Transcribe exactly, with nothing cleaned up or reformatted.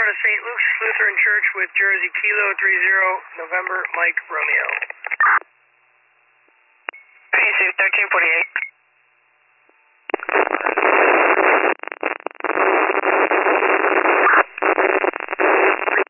front of Saint Luke's Lutheran Church with Jersey Kilo three zero, November, Mike Romeo. thirteen forty-eight.